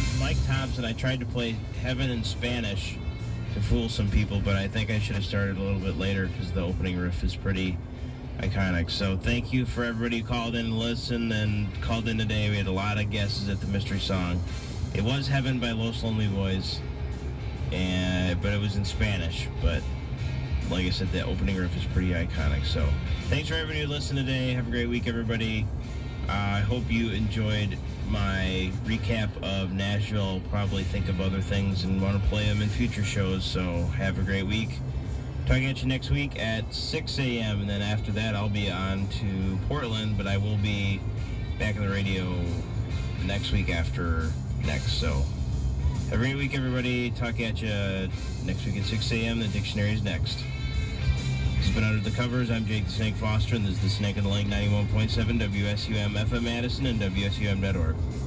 Mike Thompson. I tried to play Heaven in Spanish to fool some people, but I think I should have started a little bit later because the opening riff is pretty iconic. So thank you for everybody who called in and listened and called in today. We had a lot of guesses at the mystery song. It was Heaven by Los Lonely Boys, but it was in Spanish. But like I said, the opening riff is pretty iconic. So thanks for everybody who listened today. Have a great week, everybody. I hope you enjoyed my recap of Nashville. Probably think of other things and want to play them in future shows. So have a great week. Talking at you next week at 6 a.m. And then after that, I'll be on to Portland, but I will be back on the radio next week after next. So have a great week, everybody. Talk at you next week at 6 a.m. The dictionary is next. This has been Under the Covers. I'm Jake the Snake Foster, and this is the Snake on the Lake 91.7 WSUM FM Madison and WSUM.org.